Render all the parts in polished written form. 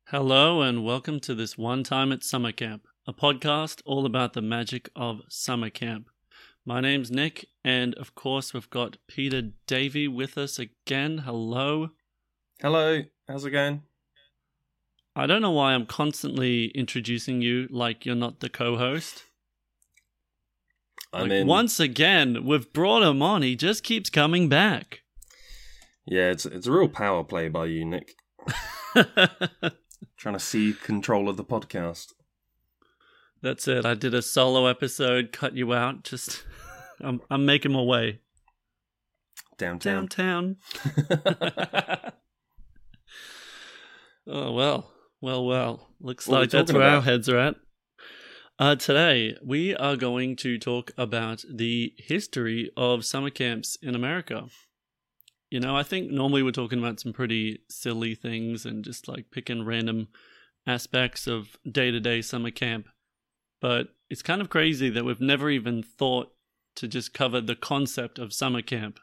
Hello and welcome to this One Time at Summer Camp, a podcast all about the magic of summer camp. My name's Nick, and of course we've got Peter Davey with us again. Hello. Hello, how's it going? I don't know why I'm constantly introducing you like you're not the co-host. Once again, we've brought him on. He just keeps coming back. Yeah, it's a real power play by you, Nick. Trying to seize control of the podcast. That's it. I did a solo episode, cut you out. Just, I'm making my way. Downtown. Oh, well. Looks like that's where our heads are at. Today, we are going to talk about the history of summer camps in America. You know, I think normally we're talking about some pretty silly things and just like picking random aspects of day-to-day summer camp. But it's kind of crazy that we've never even thought to just cover the concept of summer camp.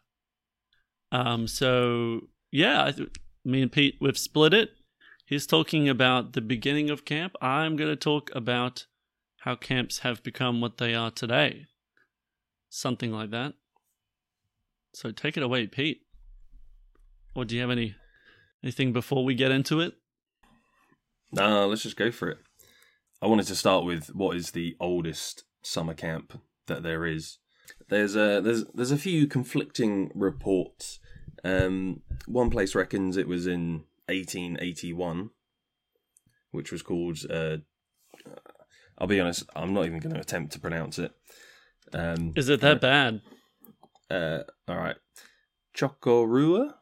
Me and Pete, we've split it. He's talking about the beginning of camp. I'm going to talk about how camps have become what they are today. Something like that. So take it away, Pete. Or do you have anything before we get into it? No, let's just go for it. I wanted to start with what is the oldest summer camp that there is. There's a few conflicting reports. One place reckons it was in 1881, which was called. I'll be honest, I'm not even going to attempt to pronounce it. Is it that bad? All right, Chocorua.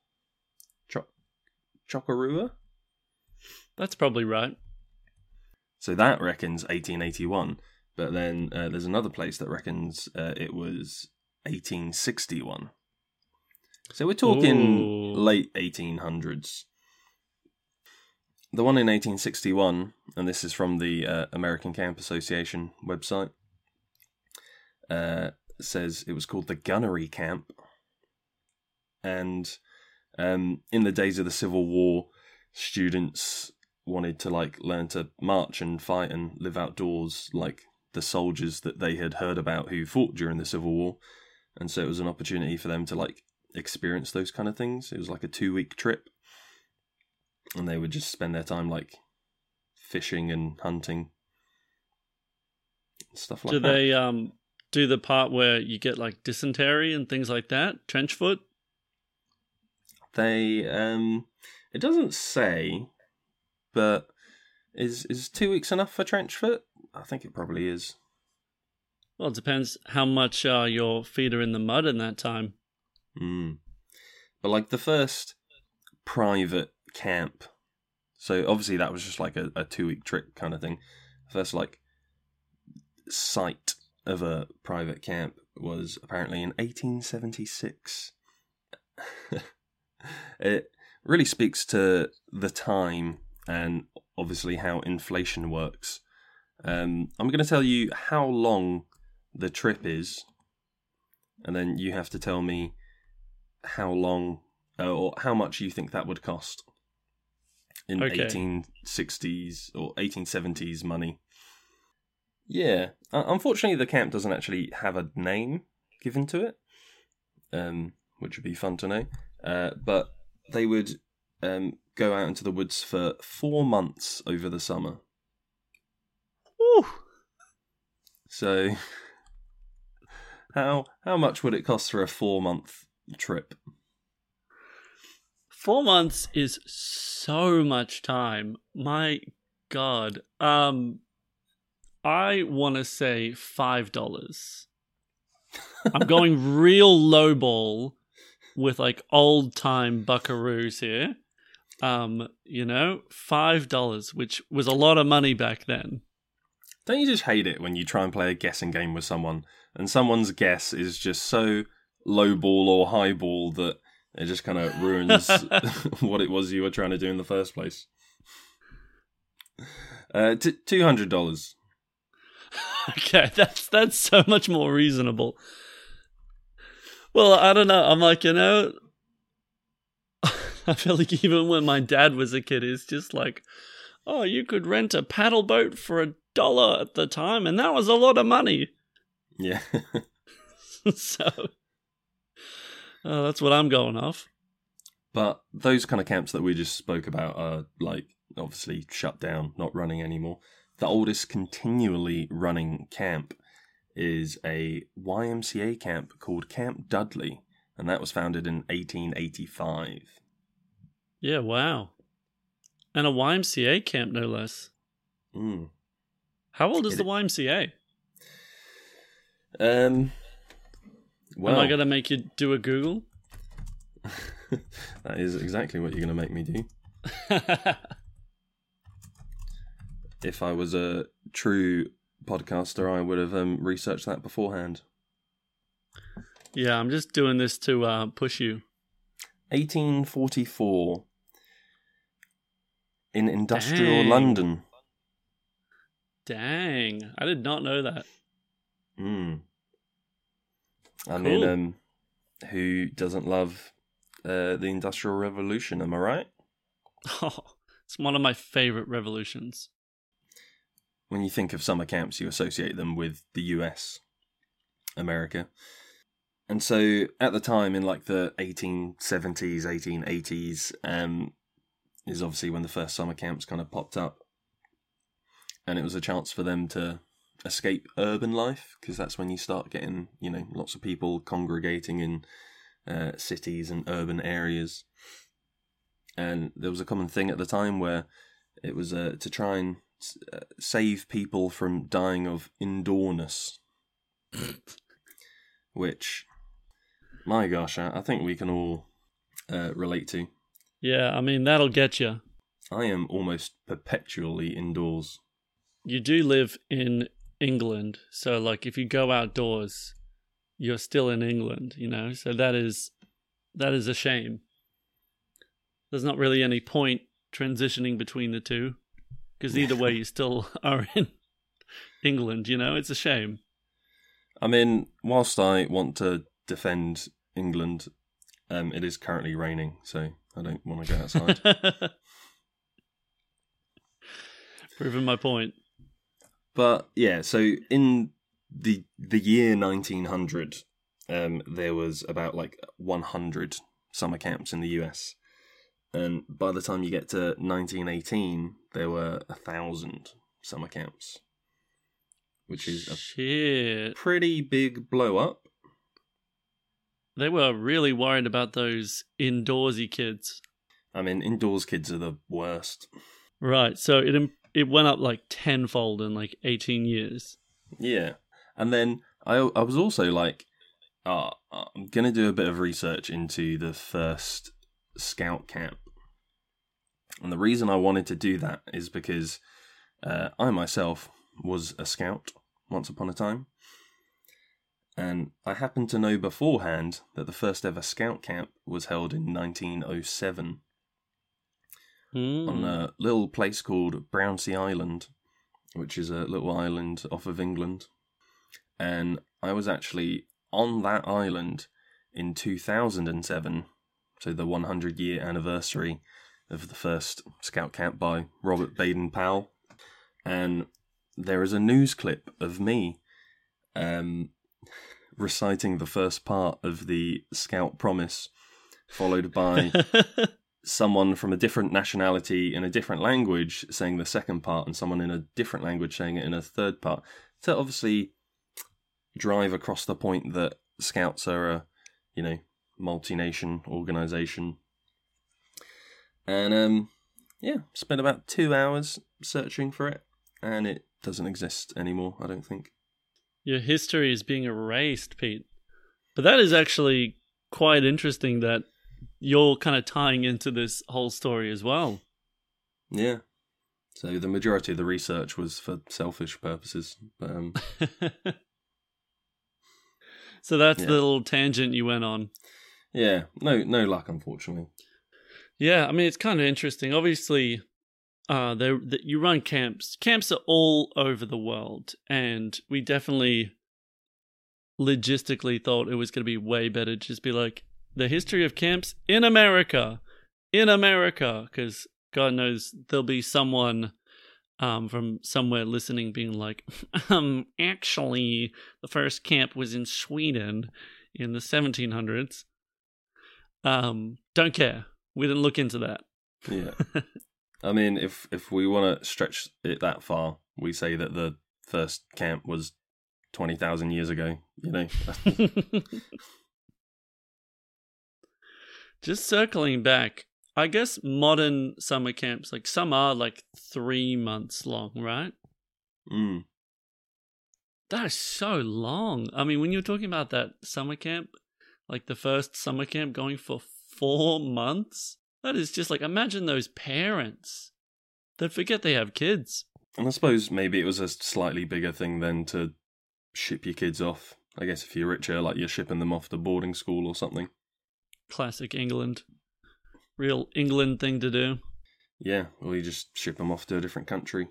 Chocorua? That's probably right. So that reckons 1881, but then there's another place that reckons it was 1861. So we're talking late 1800s. The one in 1861, and this is from the American Camp Association website, says it was called the Gunnery Camp. And in the days of the Civil War, students wanted to learn to march and fight and live outdoors like the soldiers that they had heard about who fought during the Civil War. And so it was an opportunity for them to experience those kind of things. It was like a 2-week trip. And they would just spend their time fishing and hunting. Stuff like that. Do they do the part where you get dysentery and things like that? Trench foot? They it doesn't say, but is 2 weeks enough for trench foot? I think it probably is. Well, it depends how much your feet are in the mud in that time. But the first private camp, so obviously that was just a 2-week trip kind of thing. The first site of a private camp was apparently in 1876. It really speaks to the time and obviously how inflation works. I'm going to tell you how long the trip is, and then you have to tell me how long or how much you think that would cost in 1860s or 1870s money. Yeah, unfortunately the camp doesn't actually have a name given to it, which would be fun to know. But they would go out into the woods for 4 months over the summer. Woo! So, how much would it cost for a 4-month trip? 4 months is so much time. My God. I want to say $5. I'm going real lowball with old time buckaroos here. $5, which was a lot of money back then. Don't you just hate it when you try and play a guessing game with someone and someone's guess is just so lowball or highball that it just kind of ruins what it was you were trying to do in the first place? $200. Okay, that's so much more reasonable. Well, I don't know. I'm I feel like even when my dad was a kid, it's just oh, you could rent a paddle boat for $1 at the time, and that was a lot of money. Yeah. So, that's what I'm going off. But those kind of camps that we just spoke about are, like, obviously shut down, not running anymore. The oldest continually running camp is a YMCA camp called Camp Dudley, and that was founded in 1885. Yeah, wow. And a YMCA camp, no less. Mm. How old is the YMCA? Well, am I going to make you do a Google? That is exactly what you're going to make me do. If I was a true podcaster, I would have researched that beforehand. Yeah, I'm just doing this to push you. 1844. In industrial London. Dang, I did not know that. I mean, who doesn't love the Industrial Revolution, am I right? Oh, it's one of my favorite revolutions. When you think of summer camps, you associate them with the US, America. And so at the time, in like the 1870s, 1880s, is obviously when the first summer camps kind of popped up. And it was a chance for them to escape urban life, because that's when you start getting, lots of people congregating in cities and urban areas. And there was a common thing at the time where it was to try and save people from dying of indoorness. Which, my gosh, I think we can all relate to. Yeah, I mean, that'll get you. I am almost perpetually indoors. You do live in England, so like if you go outdoors, you're still in England, so that is a shame. There's not really any point transitioning between the two, because either way you still are in England, it's a shame. I mean, whilst I want to defend England, it is currently raining, so I don't want to go outside. Proving my point. But yeah, so in the year 1900, there was about like 100 summer camps in the US. And by the time you get to 1918, there were 1,000 summer camps, which is a pretty big blow up. They were really worried about those indoorsy kids. I mean, indoors kids are the worst. Right, so it went up like tenfold in like 18 years. Yeah, and then I was also like, I'm going to do a bit of research into the first scout camp. And the reason I wanted to do that is because I myself was a scout once upon a time. And I happened to know beforehand that the first ever scout camp was held in 1907 on a little place called Brownsea Island, which is a little island off of England. And I was actually on that island in 2007, so the 100-year anniversary of the first scout camp by Robert Baden-Powell. And there is a news clip of me reciting the first part of the Scout Promise, followed by someone from a different nationality in a different language saying the second part, and someone in a different language saying it in a third part, to obviously drive across the point that Scouts are a, multi-nation organisation. And, spent about 2 hours searching for it, and it doesn't exist anymore, I don't think. Your history is being erased, Pete. But that is actually quite interesting that you're kind of tying into this whole story as well. Yeah. So the majority of the research was for selfish purposes. But, so that's the little tangent you went on. Yeah. No luck, unfortunately. Yeah, I mean, it's kind of interesting. Obviously, you run camps. Camps are all over the world, and we definitely logistically thought it was going to be way better to just be like, the history of camps in America, because God knows there'll be someone from somewhere listening being like, actually, the first camp was in Sweden in the 1700s. Don't care. We didn't look into that. Yeah. I mean, if we want to stretch it that far, we say that the first camp was 20,000 years ago, you know. Just circling back, I guess modern summer camps, like some are like 3 months long, right? Mm. That is so long. I mean, when you're talking about that summer camp, like the first summer camp going for 4 months, that is just like, imagine those parents that forget they have kids. And I suppose maybe it was a slightly bigger thing than to ship your kids off. I guess if you're richer, like you're shipping them off to boarding school or something. Classic England. Real England thing to do. Yeah, or you just ship them off to a different country.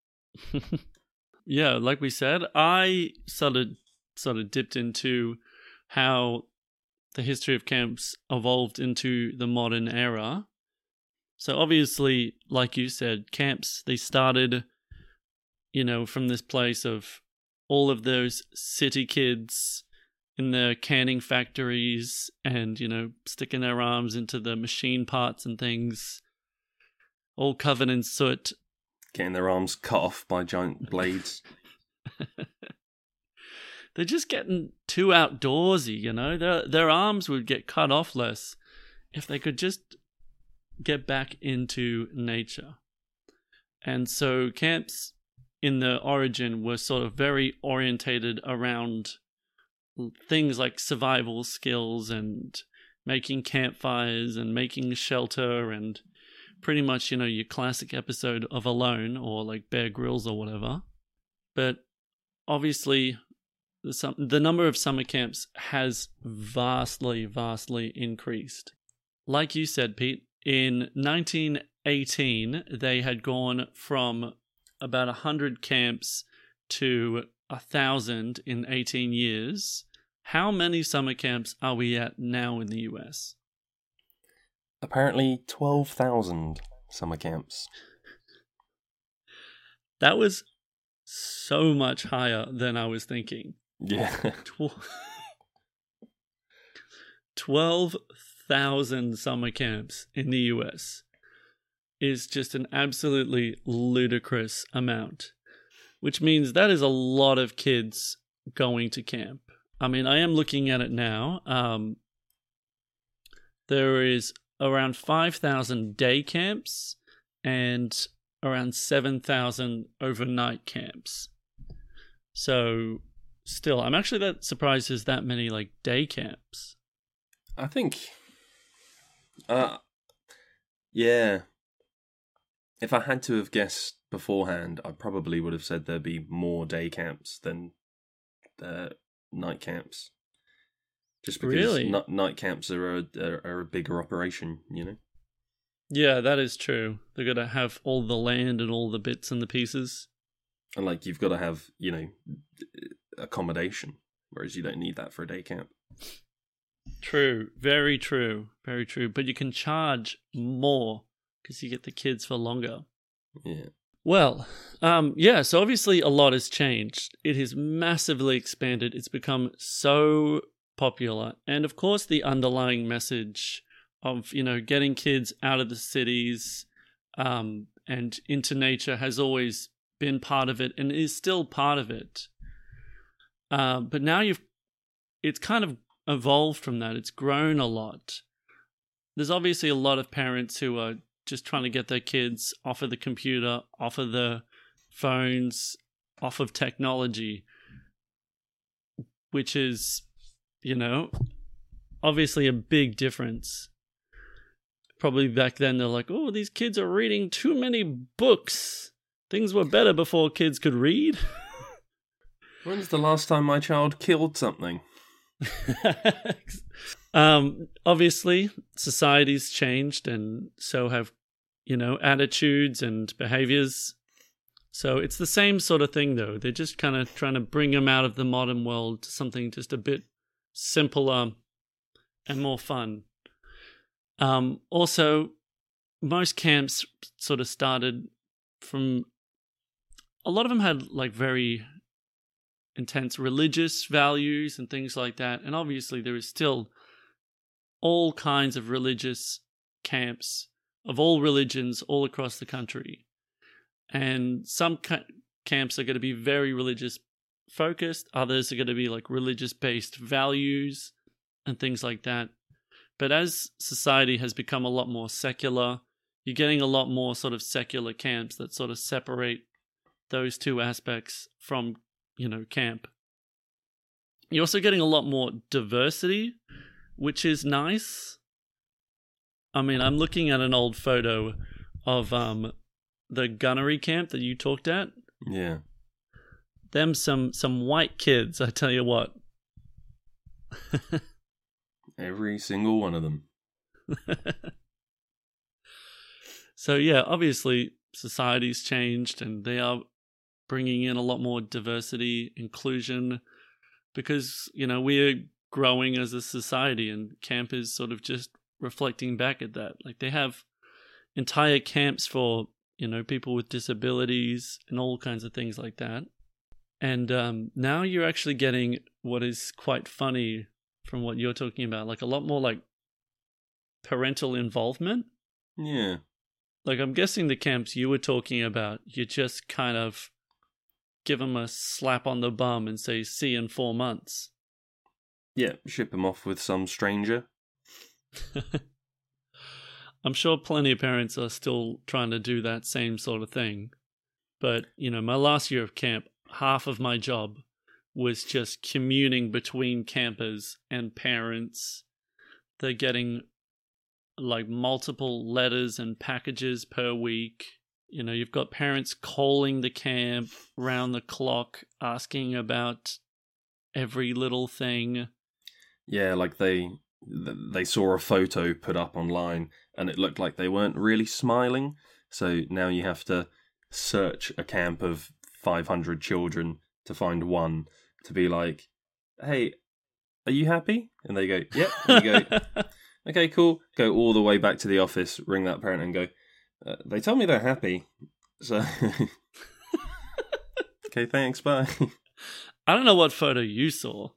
Yeah, like we said, I sort of dipped into how the history of camps evolved into the modern era. So obviously, like you said, camps, they started, from this place of all of those city kids in the canning factories and, sticking their arms into the machine parts and things, all covered in soot. Getting their arms cut off by giant blades. They're just getting too outdoorsy, Their arms would get cut off less if they could just get back into nature. And so camps in the origin were sort of very orientated around things like survival skills and making campfires and making shelter and pretty much, your classic episode of Alone or like Bear Grylls or whatever. But obviously, the number of summer camps has vastly increased. Like you said, Pete, in 1918, they had gone from about 100 camps to 1,000 in 18 years. How many summer camps are we at now in the US? Apparently 12,000 summer camps. That was so much higher than I was thinking. Yeah. 12,000 summer camps in the US is just an absolutely ludicrous amount, which means that is a lot of kids going to camp. I mean, I am looking at it now. There is around 5,000 day camps and around 7,000 overnight camps. So still, I'm actually that surprised there's that many like day camps. I think, yeah. If I had to have guessed beforehand, I probably would have said there'd be more day camps than night camps. Just because really? Night camps are a bigger operation, Yeah, that is true. They're going to have all the land and all the bits and the pieces. And like you've got to have, accommodation, whereas you don't need that for a day camp. True. Very true. Very true. But you can charge more because you get the kids for longer. Yeah. Well, yeah, so obviously a lot has changed. It has massively expanded. It's become so popular. And of course, the underlying message of, getting kids out of the cities and into nature has always been part of it and is still part of it. But now it's kind of evolved from that. It's grown a lot. There's obviously a lot of parents who are just trying to get their kids off of the computer, off of the phones, off of technology, which is, obviously a big difference. Probably back then they're like, oh, these kids are reading too many books. Things were better before kids could read. When's the last time my child killed something? Obviously, society's changed, and so have, attitudes and behaviors. So it's the same sort of thing, though. They're just kind of trying to bring them out of the modern world to something just a bit simpler and more fun. Also, most camps sort of started from a lot of them had like very intense religious values and things like that. And obviously there is still all kinds of religious camps of all religions all across the country. And some camps are going to be very religious focused. Others are going to be like religious based values and things like that. But as society has become a lot more secular, you're getting a lot more sort of secular camps that sort of separate those two aspects from, camp. You're also getting a lot more diversity, which is nice. I mean, I'm looking at an old photo of the gunnery camp that you talked at. Yeah. Them some white kids, I tell you what. Every single one of them. So yeah, obviously society's changed and they are bringing in a lot more diversity, inclusion, because, we're growing as a society and camp is sort of just reflecting back at that. Like they have entire camps for, people with disabilities and all kinds of things like that. And now you're actually getting what is quite funny from what you're talking about, like a lot more like parental involvement. Yeah. Like I'm guessing the camps you were talking about, you just kind of give them a slap on the bum and say, see you in 4 months. Yeah, ship them off with some stranger. I'm sure plenty of parents are still trying to do that same sort of thing. But, my last year of camp, half of my job was just communing between campers and parents. They're getting like multiple letters and packages per week. You've got parents calling the camp round the clock, asking about every little thing. Yeah, like they saw a photo put up online and it looked like they weren't really smiling. So now you have to search a camp of 500 children to find one to be like, hey, are you happy? And they go, yep. And you go, okay, cool. Go all the way back to the office, ring that parent and go, they told me they're happy. So, okay, thanks, bye. I don't know what photo you saw.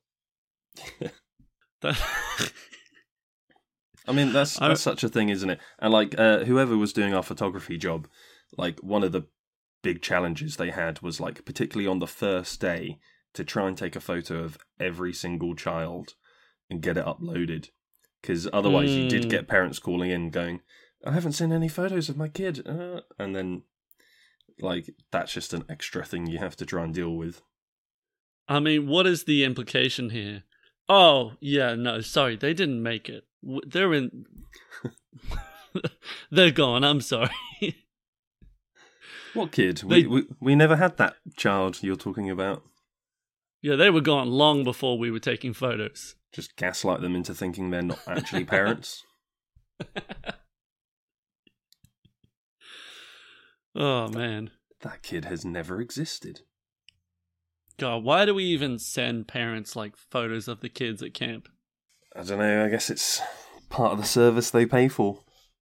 I mean, that's such a thing, isn't it? And like, whoever was doing our photography job, like one of the big challenges they had was like, particularly on the first day, to try and take a photo of every single child and get it uploaded. Because otherwise you did get parents calling in going, I haven't seen any photos of my kid. And then, like, that's just an extra thing you have to try and deal with. I mean, what is the implication here? Oh, yeah, no, sorry, they didn't make it. They're in... They're gone, I'm sorry. What kid? We never had that child you're talking about. Yeah, they were gone long before we were taking photos. Just gaslight them into thinking they're not actually parents. Oh, man. That kid has never existed. God, why do we even send parents, like, photos of the kids at camp? I don't know, I guess it's part of the service they pay for.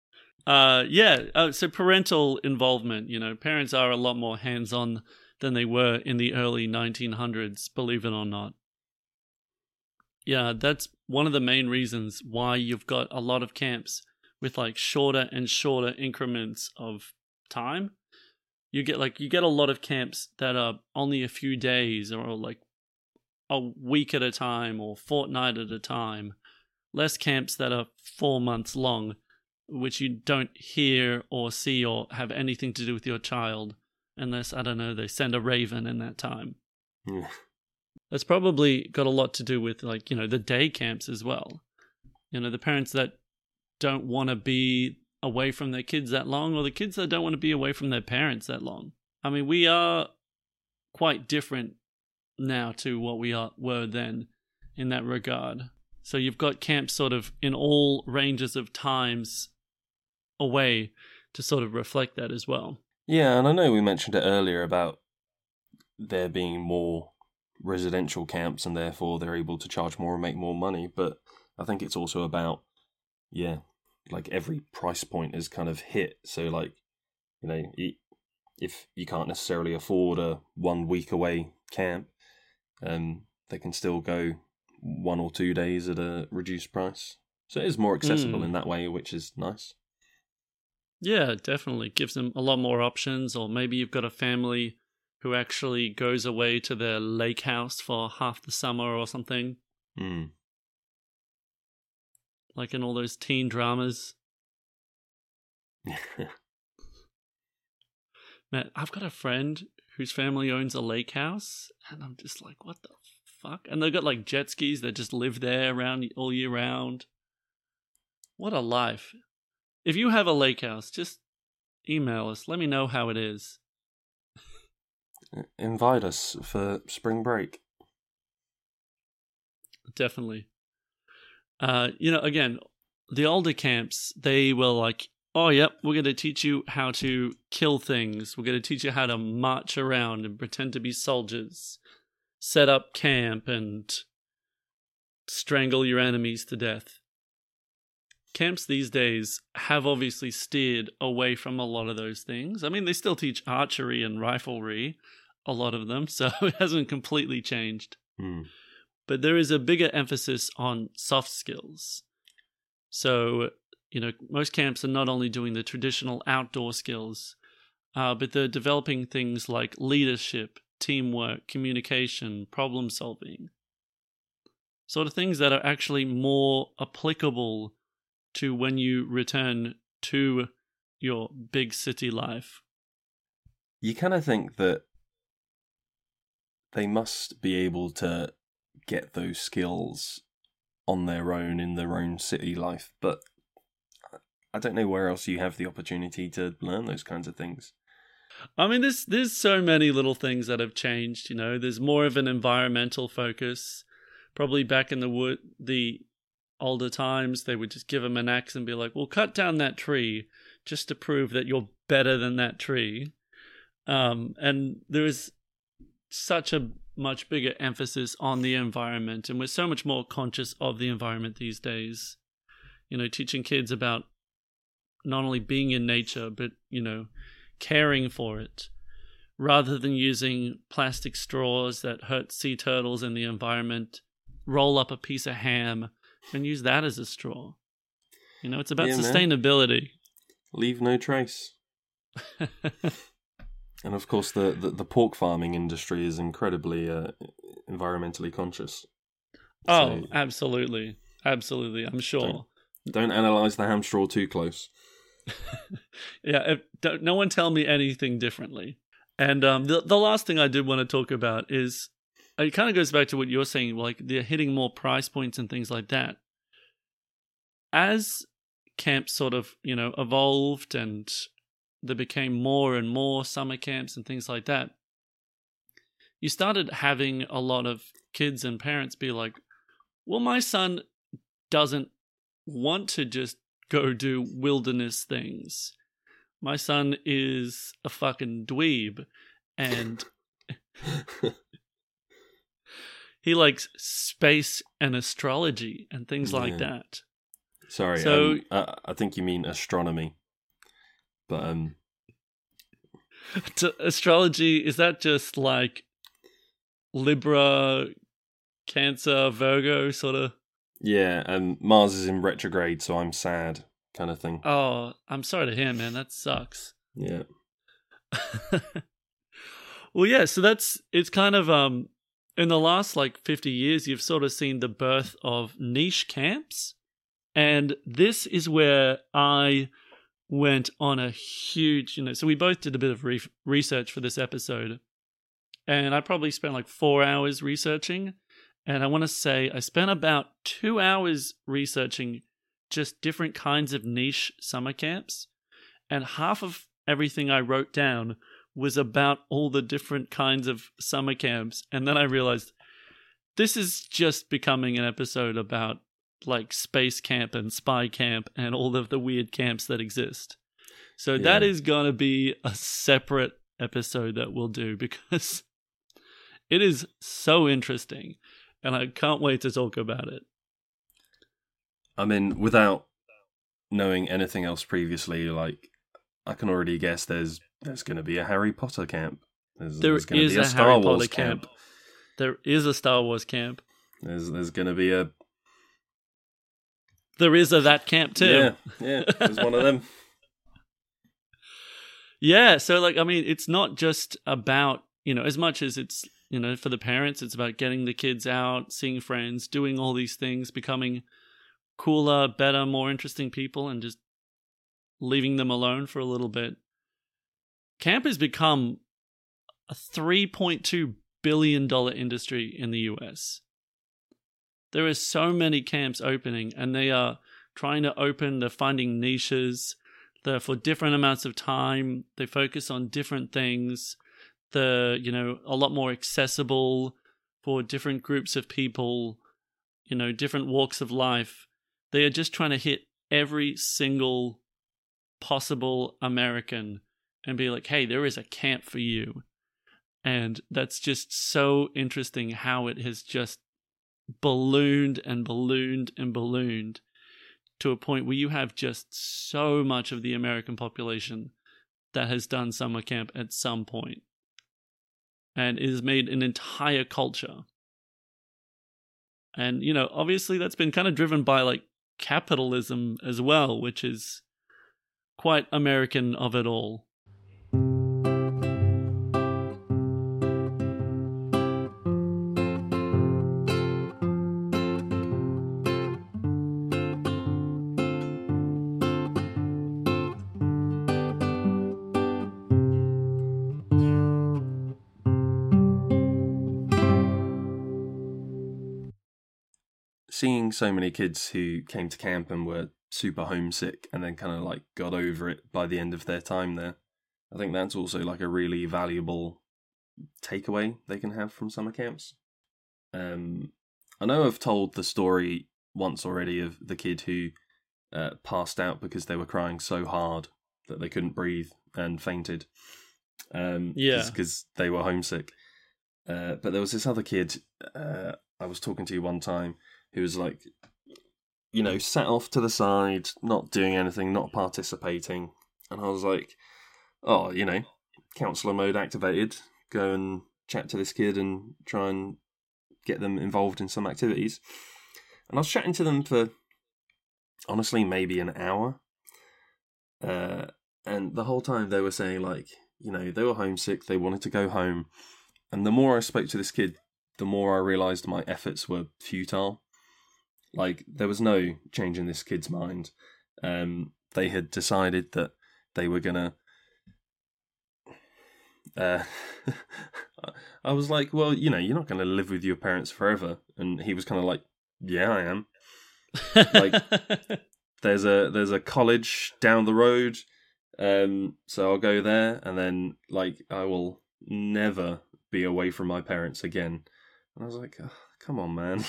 So parental involvement, parents are a lot more hands-on than they were in the early 1900s, believe it or not. Yeah, that's one of the main reasons why you've got a lot of camps with like shorter and shorter increments of time. You get a lot of camps that are only a few days or like a week at a time or fortnight at a time. Less camps that are 4 months long, which you don't hear or see or have anything to do with your child unless, I don't know, they send a raven in that time. Yeah. That's probably got a lot to do with, like, the day camps as well. The parents that don't want to be away from their kids that long, or the kids that don't want to be away from their parents that long. I mean, we are quite different now to what we were then in that regard. So you've got camps sort of in all ranges of times away to sort of reflect that as well. Yeah, and I know we mentioned it earlier about there being more residential camps and therefore they're able to charge more and make more money, but I think it's also about, like every price point is kind of hit. So like, if you can't necessarily afford a 1 week away camp, they can still go 1 or 2 days at a reduced price. So it is more accessible in that way, which is nice. Yeah, definitely. Gives them a lot more options. Or maybe you've got a family who actually goes away to their lake house for half the summer or something. Like in all those teen dramas. Man, I've got a friend whose family owns a lake house, and I'm just like, what the fuck? And they've got like jet skis that just live there around all year round. What a life. If you have a lake house, just email us. Let me know how it is. Invite us for spring break. Definitely. Again, the older camps, they were like, oh, yep, we're going to teach you how to kill things. We're going to teach you how to march around and pretend to be soldiers, set up camp and strangle your enemies to death. Camps these days have obviously steered away from a lot of those things. I mean, they still teach archery and riflery, a lot of them, so it hasn't completely changed. But there is a bigger emphasis on soft skills. So, most camps are not only doing the traditional outdoor skills, but they're developing things like leadership, teamwork, communication, problem solving. Sort of things that are actually more applicable to when you return to your big city life. You kind of think that they must be able to get those skills on their own in their own city life, but I don't know where else you have the opportunity to learn those kinds of things. I mean, there's so many little things that have changed. There's more of an environmental focus. Probably back in the older times, they would just give them an axe and be like, well, cut down that tree just to prove that you're better than that tree. And there is such a much bigger emphasis on the environment, and we're so much more conscious of the environment these days. Teaching kids about not only being in nature, but, caring for it, rather than using plastic straws that hurt sea turtles in the environment. Roll up a piece of ham and use that as a straw. It's about sustainability. Man. Leave no trace. And of course, the pork farming industry is incredibly environmentally conscious. Oh, so, absolutely. Absolutely, I'm sure. Don't analyse the ham straw too close. Yeah, no one tell me anything differently. And the last thing I did want to talk about is, it kind of goes back to what you're saying, like they're hitting more price points and things like that. As camps sort of, evolved and there became more and more summer camps and things like that, you started having a lot of kids and parents be like, well, my son doesn't want to just go do wilderness things. My son is a fucking dweeb, and he likes space and astrology and things like that. Sorry, so I think you mean astronomy. But astrology, is that just like Libra, Cancer, Virgo sort of? Yeah, and Mars is in retrograde, so I'm sad, kind of thing. Oh, I'm sorry to hear, man. That sucks. Yeah. Well, yeah, so it's kind of, in the last 50 years, you've sort of seen the birth of niche camps. And this is where I went on a huge, so we both did a bit of research for this episode. And I probably spent 4 hours researching. And I want to say I spent about 2 hours researching just different kinds of niche summer camps. And half of everything I wrote down was about all the different kinds of summer camps. And then I realized this is just becoming an episode about space camp and spy camp and all of the weird camps that exist. So that is going to be a separate episode that we'll do, because it is so interesting. And I can't wait to talk about it. I mean, without knowing anything else previously, I can already guess there's There's going to be a Harry Potter camp. There is a Star Wars camp. There is a Star Wars camp. There's going to be a... There is a that camp too. Yeah, there's one of them. Yeah, so like, I mean, it's not just about, as much as it's, for the parents, it's about getting the kids out, seeing friends, doing all these things, becoming cooler, better, more interesting people, and just leaving them alone for a little bit. Camp has become a $3.2 billion industry in the US. There are so many camps opening, and they are trying to open, they're finding niches, they're for different amounts of time, they focus on different things, they're, a lot more accessible for different groups of people, different walks of life. They are just trying to hit every single possible American and be like, hey, there is a camp for you. And that's just so interesting how it has just ballooned and ballooned and ballooned to a point where you have just so much of the American population that has done summer camp at some point. And it has made an entire culture. And, obviously that's been kind of driven by like capitalism as well, which is quite American of it all. Seeing so many kids who came to camp and were super homesick and then kind of like got over it by the end of their time there, I think that's also like a really valuable takeaway they can have from summer camps. I know I've told the story once already of the kid who passed out because they were crying so hard that they couldn't breathe and fainted. Because they were homesick. But there was this other kid I was talking to one time who was like, sat off to the side, not doing anything, not participating. And I was like, oh, counsellor mode activated. Go and chat to this kid and try and get them involved in some activities. And I was chatting to them for, honestly, maybe an hour. And the whole time they were saying, like, they were homesick, they wanted to go home. And the more I spoke to this kid, the more I realised my efforts were futile. Like, there was no change in this kid's mind. They had decided that they were gonna... I was like, well, you're not going to live with your parents forever. And he was kind of like, yeah, I am. Like, there's a college down the road, so I'll go there, and then, like, I will never be away from my parents again. And I was like, oh, come on, man.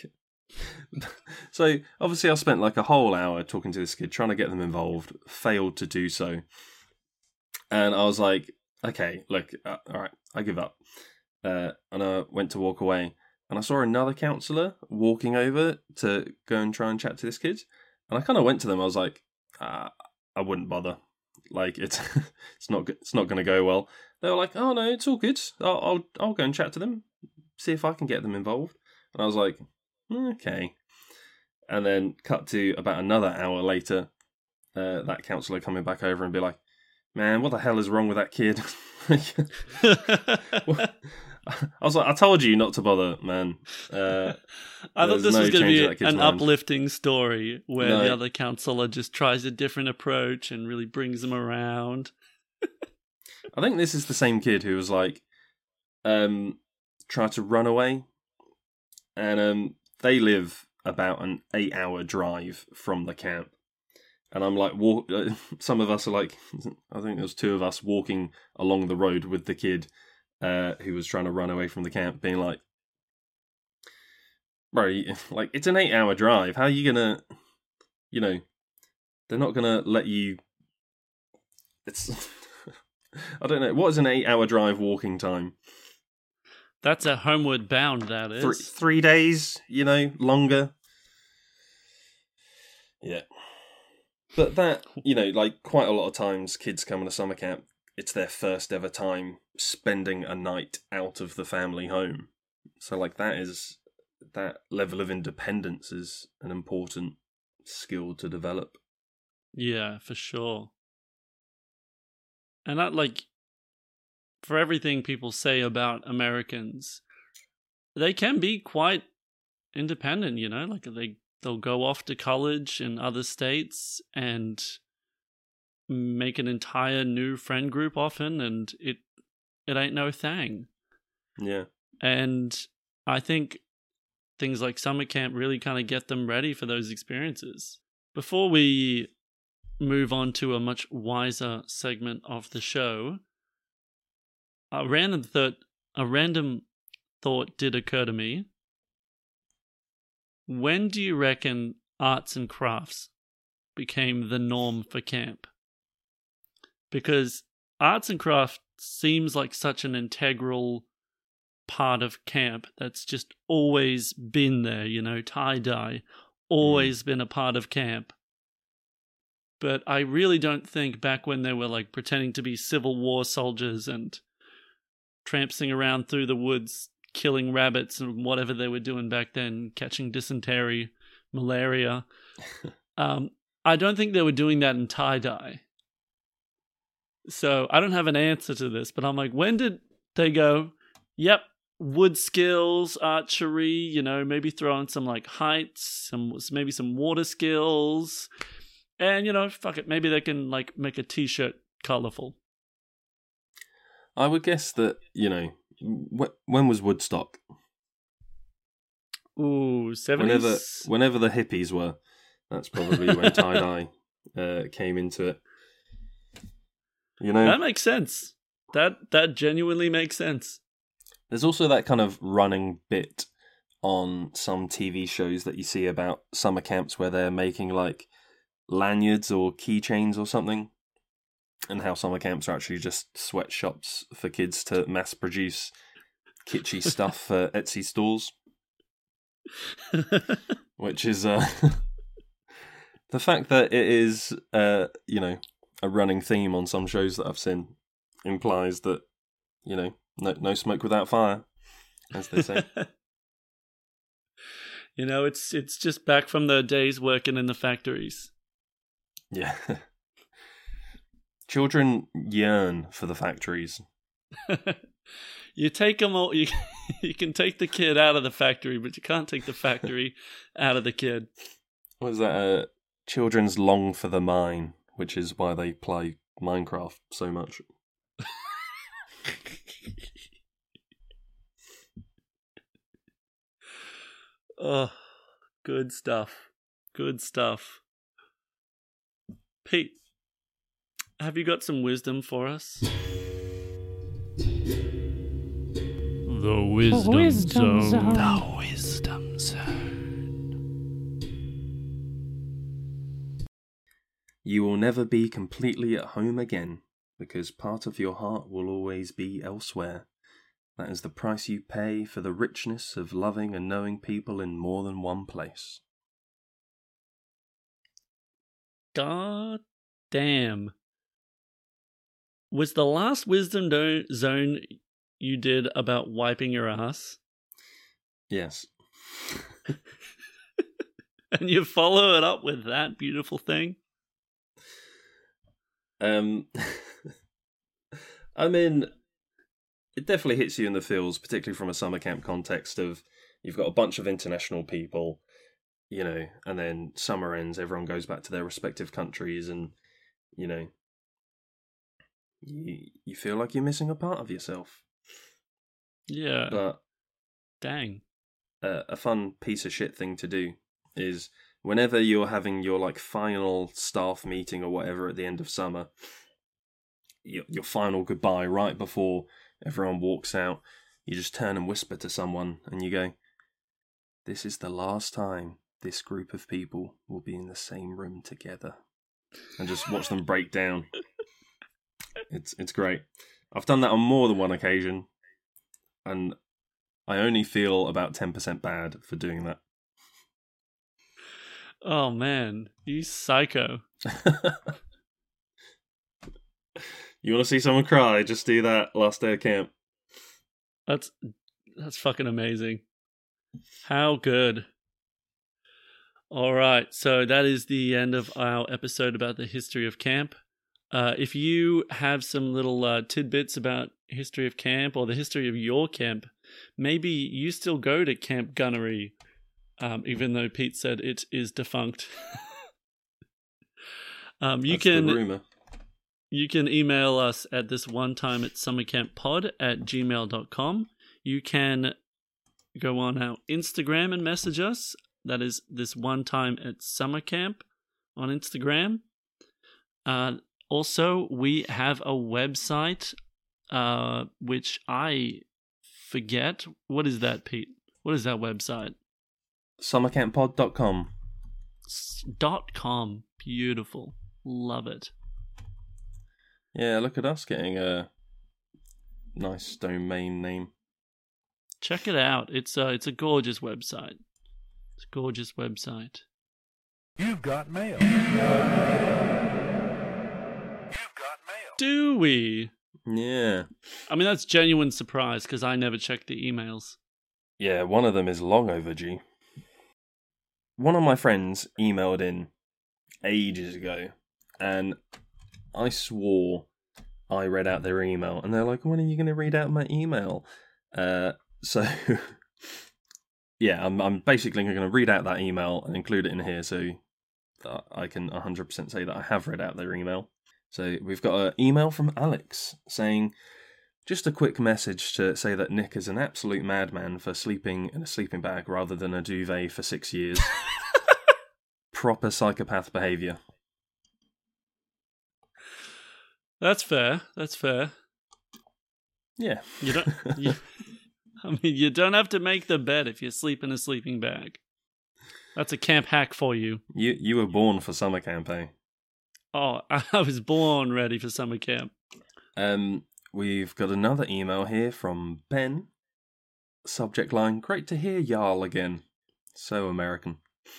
So obviously I spent like a whole hour talking to this kid, trying to get them involved, failed to do so. And I was like, okay, look, all right, I give up. And I went to walk away, and I saw another counsellor walking over to go and try and chat to this kid. And I kind of went to them. I was like, I wouldn't bother. Like, it's not going to go well. They were like, oh no, it's all good. I'll go and chat to them, see if I can get them involved. And I was like, okay. And then cut to about another hour later, that counsellor coming back over and be like, man, what the hell is wrong with that kid? I was like, I told you not to bother, man. I thought this was going to be an uplifting story where the other counsellor just tries a different approach and really brings them around. I think this is the same kid who was like, tried to run away. And they live about an 8-hour drive from the camp. And I'm like, some of us are like, I think there's 2 of us walking along the road with the kid who was trying to run away from the camp, being like, bro, like, it's an 8-hour drive. How are you going to, they're not going to let you, it's, I don't know, what is an 8-hour drive walking time? That's a homeward bound, that is. 3 days, longer. Yeah. But that, like, quite a lot of times kids come to summer camp, it's their first ever time spending a night out of the family home. So like that level of independence is an important skill to develop. Yeah, for sure. And that, like, for everything people say about Americans, they can be quite independent, you know? Like, they'll go off to college in other states and make an entire new friend group often, and it ain't no thing. Yeah. And I think things like summer camp really kind of get them ready for those experiences. Before we move on to a much wiser segment of the show, a random thought did occur to me. When do you reckon arts and crafts became the norm for camp? Because arts and crafts seems like such an integral part of camp that's just always been there, you know, tie-dye, always been a part of camp. But I really don't think back when they were like pretending to be Civil War soldiers and tramping around through the woods, killing rabbits and whatever they were doing back then, catching dysentery, malaria. I don't think they were doing that in tie-dye. So I don't have an answer to this, but I'm like, when did they go, yep, wood skills, archery, you know, maybe throw in some like heights, maybe some water skills, and, you know, fuck it, maybe they can like make a t-shirt colorful. I would guess that, you know, when was Woodstock? Ooh, 70s? Whenever the hippies were, that's probably when tie-dye came into it. You know, that makes sense. That genuinely makes sense. There's also that kind of running bit on some TV shows that you see about summer camps where they're making like lanyards or keychains or something, and how summer camps are actually just sweatshops for kids to mass produce kitschy stuff for Etsy stores. Which is the fact that it is, you know, a running theme on some shows that I've seen implies that, you know, no smoke without fire, as they say. You know, it's just back from the days working in the factories. Yeah. Children yearn for the factories. You take them all. You can take the kid out of the factory, but you can't take the factory out of the kid. What is that? Children's long for the mine, which is why they play Minecraft so much. Oh, good stuff. Good stuff. Pete, have you got some wisdom for us? The Wisdom Zone. The Wisdom Zone. You will never be completely at home again, because part of your heart will always be elsewhere. That is the price you pay for the richness of loving and knowing people in more than one place. God damn. Was the last Wisdom Zone you did about wiping your ass? Yes. And you follow it up with that beautiful thing? I mean, it definitely hits you in the feels, particularly from a summer camp context of you've got a bunch of international people, you know, and then summer ends, everyone goes back to their respective countries, and, you know, you feel like you're missing a part of yourself. Yeah. But dang. A fun piece of shit thing to do is whenever you're having your like final staff meeting or whatever at the end of summer, your final goodbye right before everyone walks out, you just turn and whisper to someone and you go, "This is the last time this group of people will be in the same room together," and just watch them break down. It's great. I've done that on more than one occasion, and I only feel about 10% bad for doing that. Oh man, you psycho. You want to see someone cry? Just do that last day of camp. That's fucking amazing. How good. All right, so that is the end of our episode about the history of camp. If you have some little tidbits about history of camp or the history of your camp, maybe you still go to Camp Gunnery, even though Pete said it is defunct. That's the rumor. You can email us at thisonetimesummercamppod@gmail.com. You can go on our Instagram and message us. That is thisonetimesummercamp on Instagram. Also, we have a website, which I forget. What is that, Pete? What is that website? Summercamppod.com. .com. Beautiful. Love it. Yeah, look at us getting a nice domain name. Check it out. It's a gorgeous website. It's a gorgeous website. You've got mail. Do we? Yeah. I mean, that's genuine surprise because I never check the emails. Yeah, one of them is long overdue. One of my friends emailed in ages ago, and I swore I read out their email, and they're like, when are you going to read out my email? So, yeah, I'm basically going to read out that email and include it in here so that I can 100% say that I have read out their email. So we've got an email from Alex saying, just a quick message to say that Nick is an absolute madman for sleeping in a sleeping bag rather than a duvet for 6 years. Proper psychopath behaviour. That's fair. That's fair. Yeah. You don't. I mean, you don't have to make the bed if you sleep in a sleeping bag. That's a camp hack for you. You were born for summer camp, eh? Oh, I was born ready for summer camp. We've got another email here from Ben. Subject line, great to hear y'all again. So American.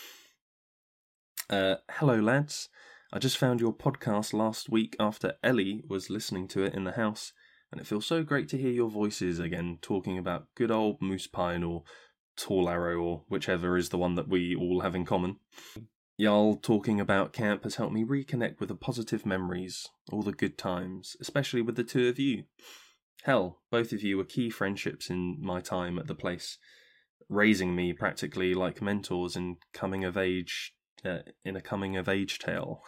Hello lads. I just found your podcast last week after Ellie was listening to it in the house, and it feels so great to hear your voices again talking about good old Moose Pine or Tall Arrow or whichever is the one that we all have in common. Y'all talking about camp has helped me reconnect with the positive memories, all the good times, especially with the two of you. Hell, both of you were key friendships in my time at the place, raising me practically like mentors in coming of age tale.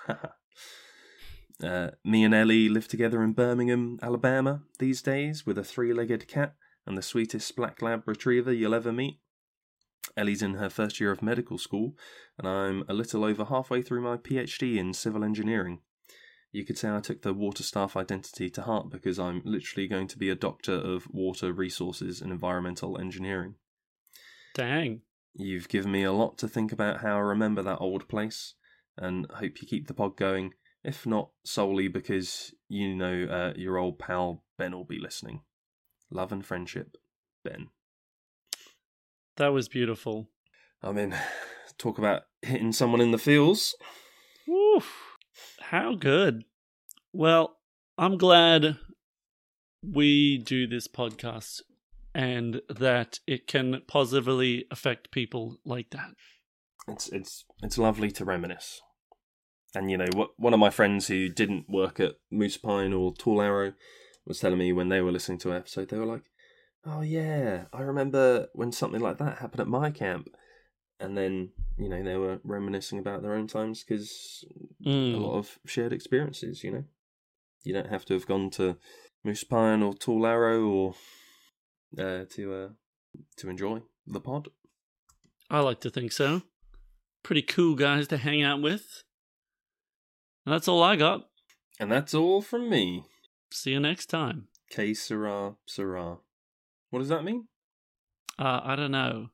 Me and Ellie live together in Birmingham, Alabama these days with a 3-legged cat and the sweetest black lab retriever you'll ever meet. Ellie's in her first year of medical school, and I'm a little over halfway through my PhD in civil engineering. You could say I took the water staff identity to heart because I'm literally going to be a doctor of water resources and environmental engineering. Dang. You've given me a lot to think about how I remember that old place, and I hope you keep the pod going, if not solely because you know your old pal Ben will be listening. Love and friendship, Ben. That was beautiful. I mean, talk about hitting someone in the feels. Woo! How good. Well, I'm glad we do this podcast and that it can positively affect people like that. It's lovely to reminisce. And you know, one of my friends who didn't work at Moose Pine or Tall Arrow was telling me when they were listening to an episode, they were like, oh yeah, I remember when something like that happened at my camp. And then, you know, they were reminiscing about their own times because a lot of shared experiences, you know. You don't have to have gone to Moose Pine or Tall Arrow or to enjoy the pod. I like to think so. Pretty cool guys to hang out with. And that's all I got. And that's all from me. See you next time. Que sera, sera. What does that mean? I don't know.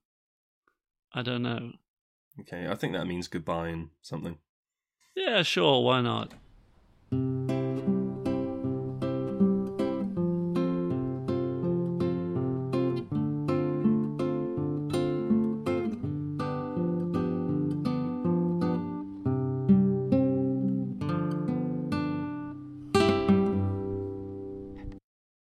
Okay, I think that means goodbye and something. Yeah, sure, why not?